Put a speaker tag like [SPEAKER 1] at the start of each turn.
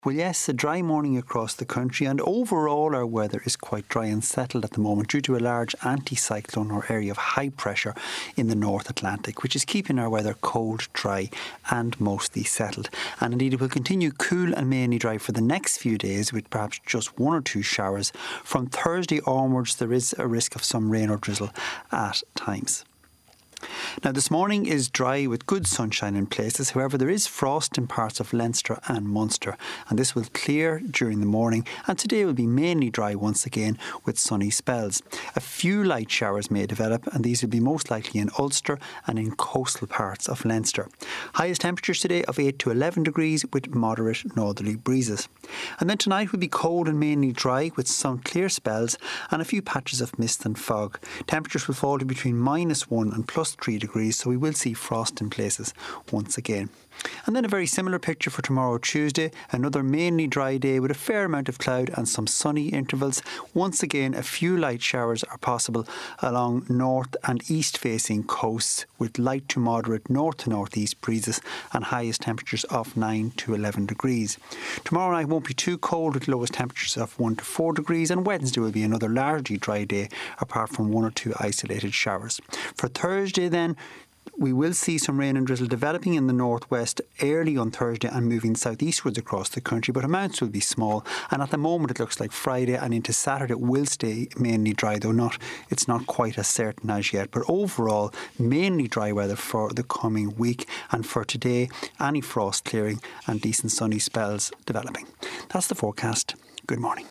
[SPEAKER 1] Well, yes, a dry morning across the country, and overall our weather is quite dry and settled at the moment due to a large anticyclone or area of high pressure in the North Atlantic, which is keeping our weather cold, dry and mostly settled. And indeed it will continue cool and mainly dry for the next few days, with perhaps just one or two showers. From Thursday onwards there is a risk of some rain or drizzle at times. Now, this morning is dry with good sunshine in places. However, there is frost in parts of Leinster and Munster, and this will clear during the morning, and today will be mainly dry once again with sunny spells. A few light showers may develop, and these will be most likely in Ulster and in coastal parts of Leinster. Highest temperatures today of 8 to 11 degrees with moderate northerly breezes. And then tonight will be cold and mainly dry with some clear spells and a few patches of mist and fog. Temperatures will fall to between -1 and +3 degrees, so we will see frost in places once again. And then a very similar picture for tomorrow, Tuesday. Another mainly dry day with a fair amount of cloud and some sunny intervals. Once again, a few light showers are possible along north and east facing coasts with light to moderate north to northeast breezes and highest temperatures of 9 to 11 degrees. Tomorrow night won't be too cold with lowest temperatures of 1 to 4 degrees, and Wednesday will be another largely dry day apart from one or two isolated showers. For Thursday then, we will see some rain and drizzle developing in the northwest early on Thursday and moving southeastwards across the country, but amounts will be small. And at the moment it looks like Friday and into Saturday it will stay mainly dry, though it's not quite as certain as yet. But overall, mainly dry weather for the coming week, and for today, any frost clearing and decent sunny spells developing. That's the forecast. Good morning.